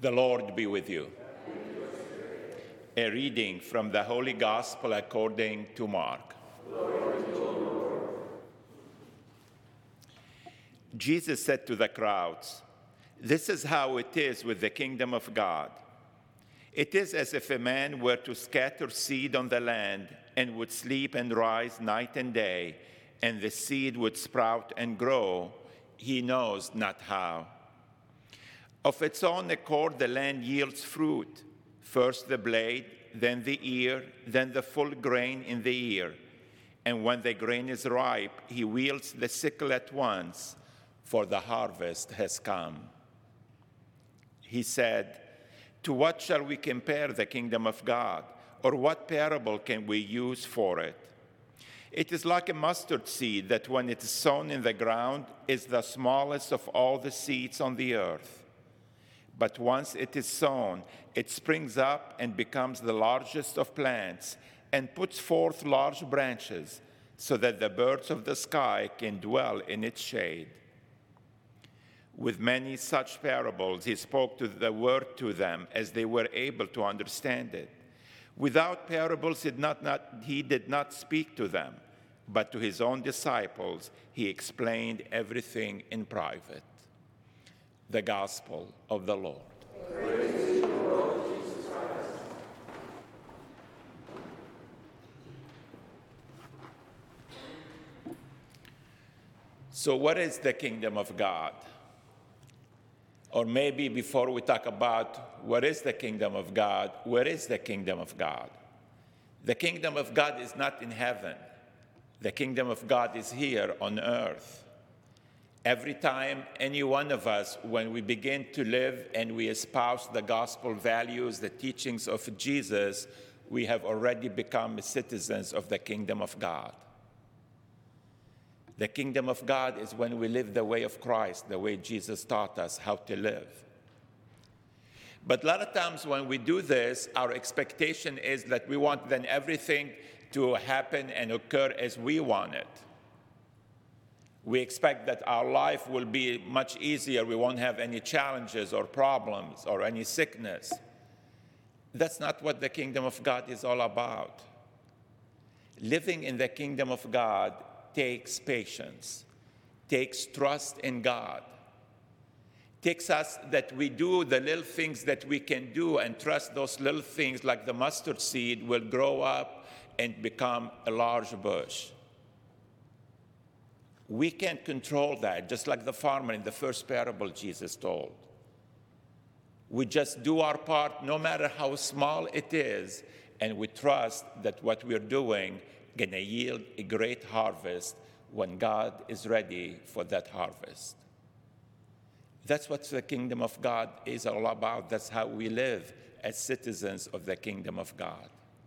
The Lord be with you. A reading from the Holy Gospel according to Mark. Jesus said to the crowds, "This is how it is with the kingdom of God. It is as if a man were to scatter seed on the land and would sleep and rise night and day, and the seed would sprout and grow, he knows not how. Of its own accord, the land yields fruit, first the blade, then the ear, then the full grain in the ear. And when the grain is ripe, he wields the sickle at once, for the harvest has come." He said, "To what shall we compare the kingdom of God? Or what parable can we use for it? It is like a mustard seed that when it is sown in the ground is the smallest of all the seeds on the earth. But once it is sown, it springs up and becomes the largest of plants and puts forth large branches so that the birds of the sky can dwell in its shade." With many such parables, he spoke the word to them as they were able to understand it. Without parables, he did not speak to them, but to his own disciples, he explained everything in private. The Gospel of the Lord. Praise to you, Lord Jesus Christ. So what is the kingdom of God? Or maybe before we talk about what is the kingdom of God, where is the kingdom of God? The kingdom of God is not in heaven. The kingdom of God is here on earth. Every time any one of us, when we begin to live and we espouse the gospel values, the teachings of Jesus, we have already become citizens of the kingdom of God. The kingdom of God is when we live the way of Christ, the way Jesus taught us how to live. But a lot of times when we do this, our expectation is that we want then everything to happen and occur as we want it. We expect that our life will be much easier. We won't have any challenges or problems or any sickness. That's not what the kingdom of God is all about. Living in the kingdom of God takes patience, takes trust in God, takes us that we do the little things that we can do and trust those little things like the mustard seed will grow up and become a large bush. We can't control that, just like the farmer in the first parable Jesus told. We just do our part, no matter how small it is, and we trust that what we're doing is going to yield a great harvest when God is ready for that harvest. That's what the kingdom of God is all about. That's how we live as citizens of the kingdom of God.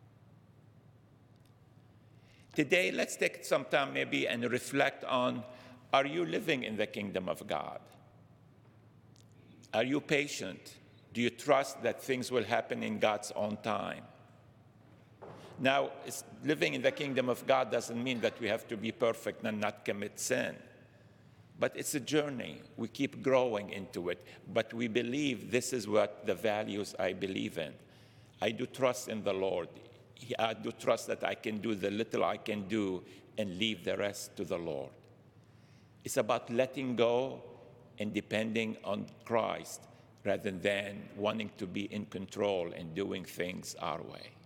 Today, let's take some time maybe and reflect on, are you living in the kingdom of God? Are you patient? Do you trust that things will happen in God's own time? Now, living in the kingdom of God doesn't mean that we have to be perfect and not commit sin. But it's a journey. We keep growing into it. But we believe this is what the values I believe in. I do trust in the Lord. I do trust that I can do the little I can do and leave the rest to the Lord. It's about letting go and depending on Christ rather than wanting to be in control and doing things our way.